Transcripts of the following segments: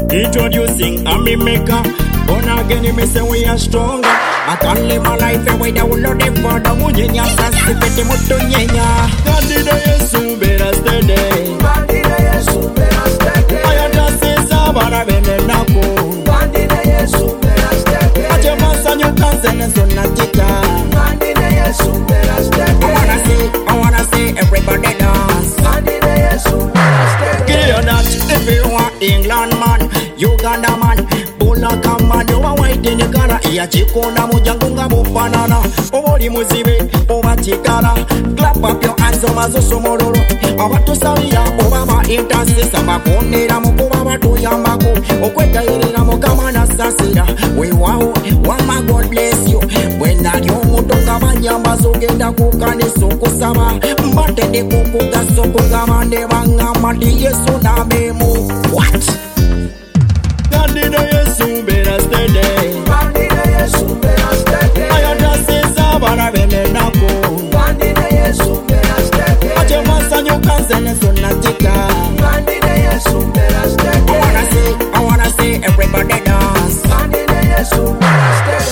Introducing a me maker. Born again, me say we are stronger. I can't live my life away the whole of them for the munyenya. Sasi pete mutu nyenya. Kandida Yesu better steady. Kandida Yesu better steady. Ayata sisa bara bene nako. Kandida Yesu better steady. Ache masa nyukanse nesona tika. Kandida Yesu better steady. I wanna see everybody dance. Kandida Yesu better steady. Get your dance if you want England man, Uganda man. Kama nyoba white in the color, iya chikona mujangunga mufanana. Oboli muzibe, oba chikara. Clap up your hands, omazo somororo. Abatu sawiya, obama intasisa. Makonera mukuba watu yamako. Okweta irira mukama na sasira. We wow, wama God bless you. When I yo mutonga banyamba zogenda kukaniso kusaba. Mbate de kukuga sokuga mande banga mati Yesu na memu. What? Kandida Yesu better steady. Kandida Yesu better steady. Ayata sisa bara bene nako. Kandida Yesu better steady. Ache masa nyukanse nesona tika. Kandida Yesu better steady. I wanna see everybody dance. Kandida Yesu better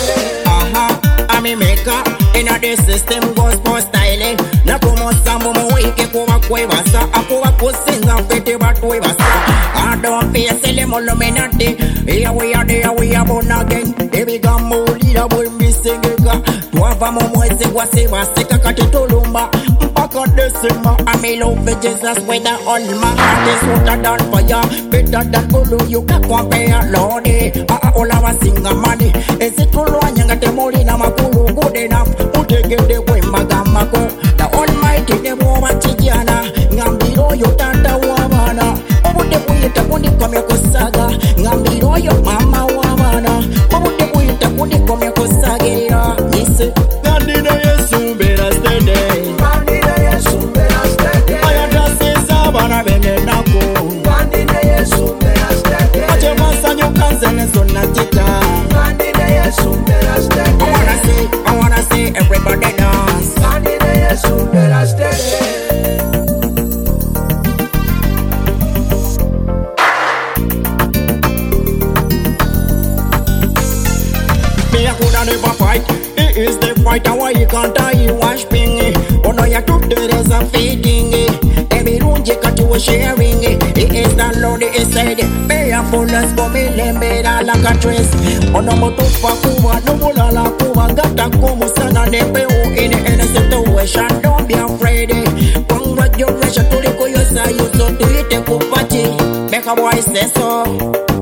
steady. I'm a maker. In a this system gospel style. Na como sambo mwike kuwa kwevasa. Akuwa kusinga fete batu wevasa. I don't feel silly moluminati. Here we are born again. Baby gamuli da boy missing ega. Tuava mwese kwa seva seka katitolumba. Mpaka desima. I'm in love with Jesus with all my heart is hotter than fire. Better than Ulu you can compare Lordy. All I was sing a money. Is it Ulu anyanga temori na makulu good enough. Utegede we magamako. The Almighty the woman chikiana. Ngambiro yo tata wamana. Obute kuita kundi kome kusaga. Ngambiro yo mama wamana. Obute kuita kundi kome kusagira. Nise Kandida Yesu better steady. Kandida Yesu better steady. Ayata sisa bara bene nako. Kandida Yesu better steady. Ache masa nyukanse nesona tika. Kandida Yesu better steady. I wanna see everybody dance. Kandida Yesu better steady. Me I coulda never fight. It is the fight, and why you can't die? Wash pingy. Oh no, you took the rest of feeding it. Every room you got you sharing it. It is the Lord, it is said. Pay a full as for me, lembe da like a dress. Oh no, mo tufa kuwa, no bula la kuwa. Gata kumu sana nepe u in any situation. Don't be afraid. Congratulations to the koyosa, you so do it a kupati. Make a boy say so.